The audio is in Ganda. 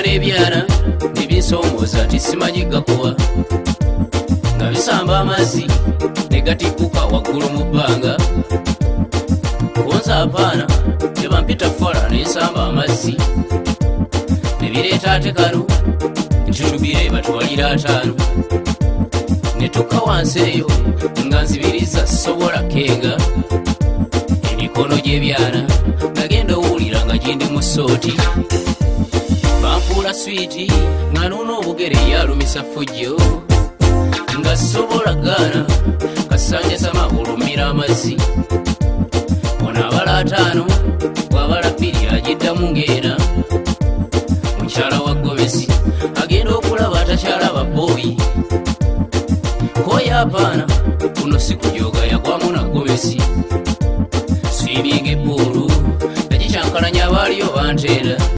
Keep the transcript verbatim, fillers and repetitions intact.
nabikola ebyana nebinsomooza nti simanyi gakuwa nga bisamba amazzi negatikuka waggulu mu bbanga kunza apaana tebampita fola nensamba amazzi nebireeta ate kano ntitubire batwalira ataano netukka wansi eyo nga nzibiriza sobola kenga emikono gy'ebyana nagenda owulira nga gindi mu sooti banfuula switi nga nuuna obugere yalumisa fujjo nga sobola gaana kasanja sama olumira amazzi ono abala ataano bw'abala bbiri agiddamu ng'ena